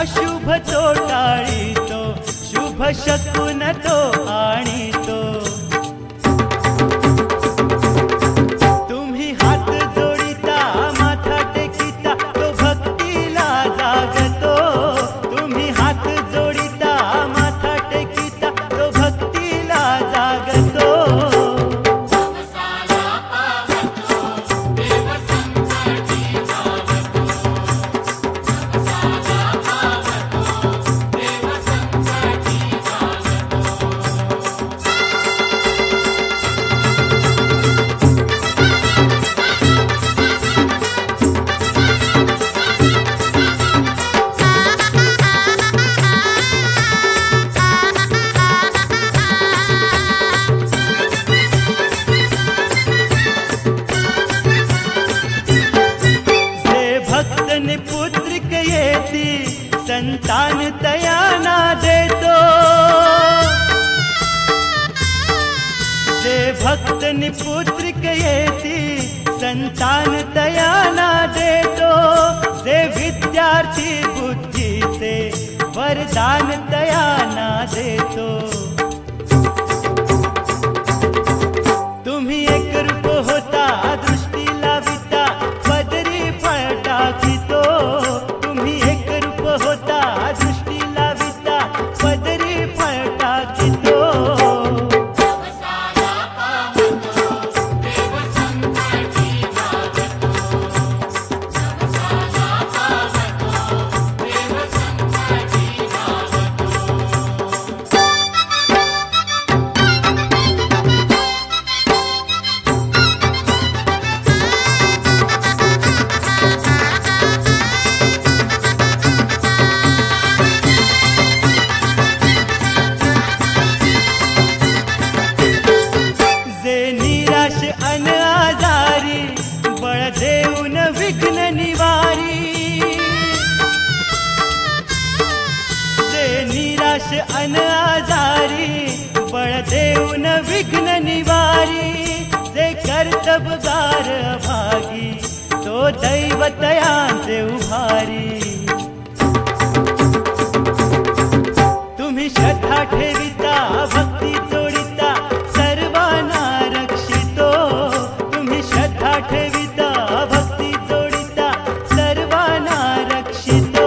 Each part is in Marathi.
अशुभ तो टाळीतो, शुभ शकून तो आणीतो. तुम्ही हात जोडिता माथा टेकिता तो भक्तीला जागतो. तुम्ही हात जोडिता माथा टेकिता तो भक्तीला जागतो. पुत्रिक येती संतान तयाना देतो. जे भक्त पुत्रिक येती संतान तयाना देतो. जे विद्यार्थी बुद्धीचे वरदान तयाना देतो. तुम्ही एक रूप होता दृष्टी लाविता पदरी फळ टाकितो. तुम्ही एक रूप होता दृष्टी लाविता पदरी फळ टाकितो. अन आजारी बळ देऊन विघ्न निवारी. जे निराश अन आजारी बळ देऊन विघ्न निवारी. जे कर्तबगार भागी तो दैवतयांचे उभारी. तुम्ही श्रद्धा ठेविता भक्ती जोडिता सर्वांना रक्षितो. तुम्ही श्रद्धा ठेविता भक्ती जोडिता सर्वांना रक्षितो.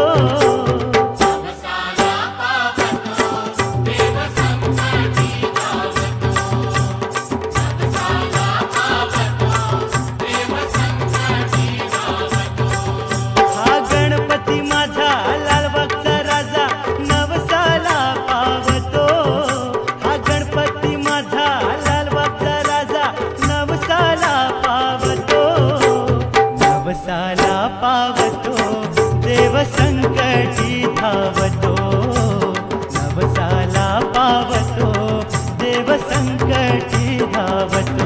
हा गणपती माझा लालबागचा राजा नवसाला पावतो. हा गणपती माझा लालबागचा राजा नवसाला पावतो. नवसाला पावतो देव संकटी धावतो. नवसाला पावतो देव संकटी धावतो.